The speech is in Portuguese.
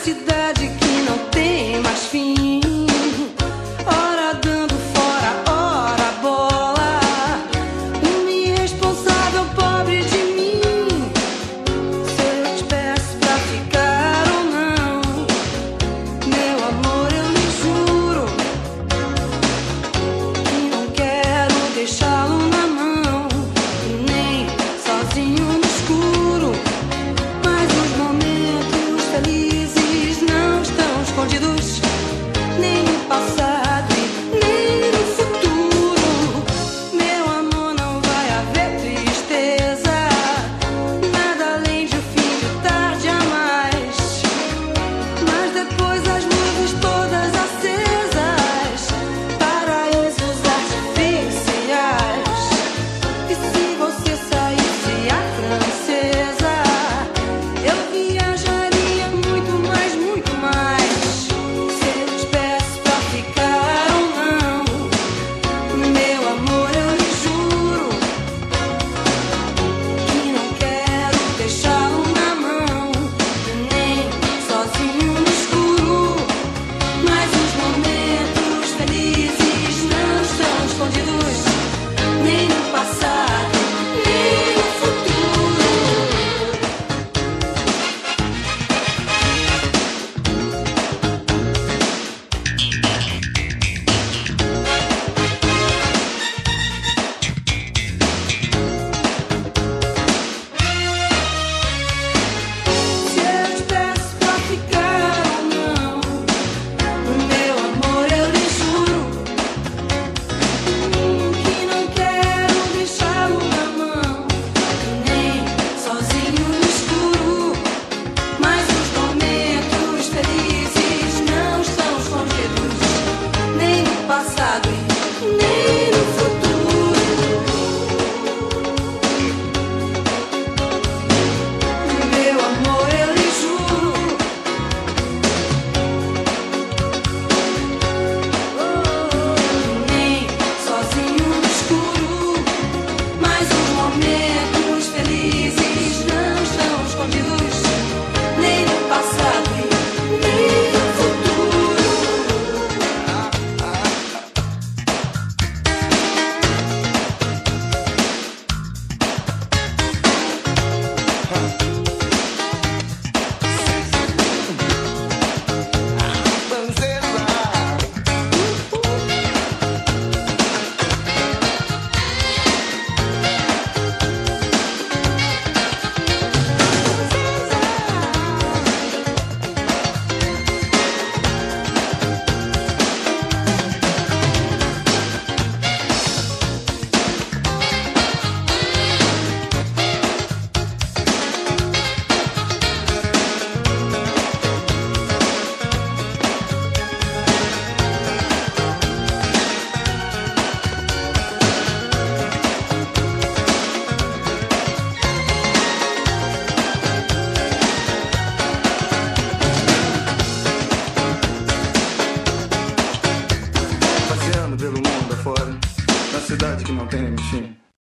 cidade que não tem mais fim. Ora dando fora, ora bola. Um irresponsável pobre de mim. Se eu te peço pra ficar ou não, meu amor, eu lhe juro que não quero deixá-lo na mão, nem sozinho no escuro. Mas os momentos felizes não estão escondidos, nem no passado e nem no futuro. Meu amor, não vai haver tristeza, nada além de fim de tarde a mais. Mas depois as luzes todas acesas, paraísos artificiais. E se você saísse a francesa, eu viajaria muito mais, muito mais. Se eu te peço pra ficar ou não, meu amor, eu lhe juro que não quero deixá-lo na mão, nem sozinho no escuro. Mas os momentos felizes não estão escondidos, nem no passado, nem no futuro. Se eu te peço pra ficar ou não, meu amor, eu lhe juro que não quero deixá-lo na mão, nem sozinho no escuro. Mas os momentos felizes não estão escondidos, nem no passado e nem no futuro. Meu amor, eu lhe juro, nem sozinho no escuro. Mas os momentos felizes não estão escondidos, nem no passado e nem no futuro. Passeando pelo mundo afora, na cidade que não tem fim.